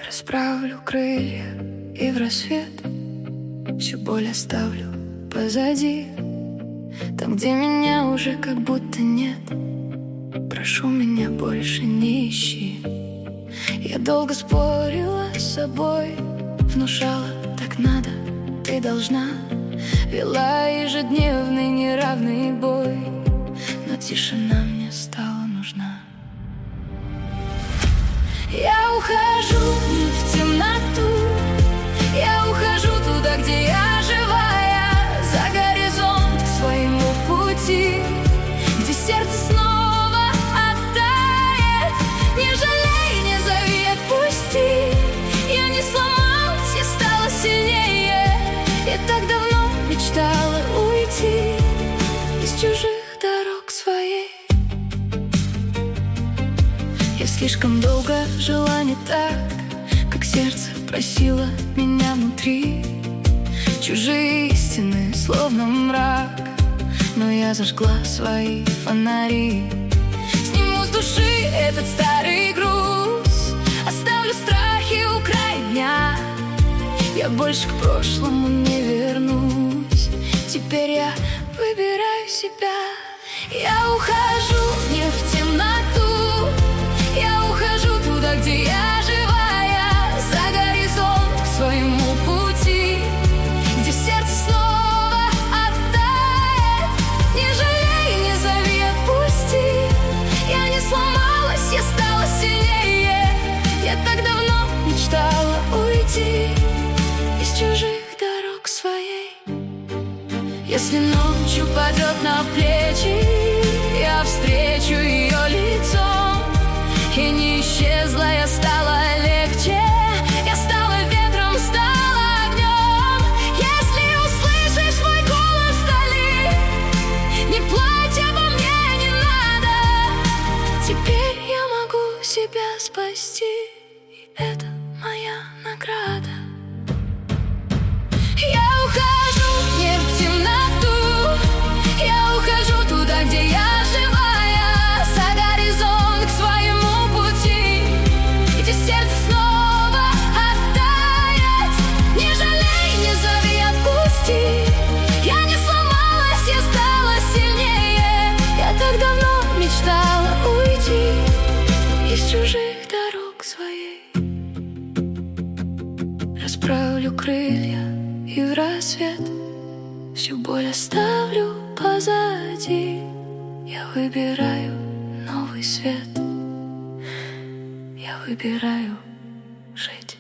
Расправлю крылья и в рассвет всю боль оставлю позади. Там, где меня уже как будто нет, прошу, меня больше не ищи. Я долго спорила с собой, внушала: так надо, ты должна. Вела ежедневный неравный бой, но тишина мне стала нужна. Я ухожу не в темноту, я ухожу туда, где я живая, за горизонт к своему пути, где сердце снова оттает. Не жалей, не зови, отпусти. Я не сломалась, я стала сильнее. Я так давно мечтала уйти из чужих дорог своей. Я слишком долго жила не так, как сердце просило меня внутри. Чужие истины, словно мрак, но я зажгла свои фонари. Сниму с души этот старый груз, оставлю страхи у края дня. Я больше к прошлому не вернусь, теперь я выбираю себя. Я ухожу не в темноту, я ухожу туда, где я живая, за горизонт к своему пути, где сердце снова оттает. Не жалей, не зови, отпусти. Я не сломалась, я стала сильнее. Я так давно мечтала уйти из чужих дорог своей. Если ночью падет на плечи, я встречу ее лицом. И не исчезла, я стала легче. Я стала ветром, стала огнем. Если услышишь мой голос вдали, не плачь, обо мне не надо. Теперь я могу себя спасти, и это моя награда. Я ухожу не в темноту, я ухожу туда, где я живая, за горизонт к своему пути, где сердце снова оттает. Не жалей, не зови, отпусти. Я не сломалась, я стала сильнее. Я так давно мечтала уйти из чужих дорог своей. Расправлю крылья и в рассвет всю боль оставлю позади. Я выбираю новый свет, я выбираю жить.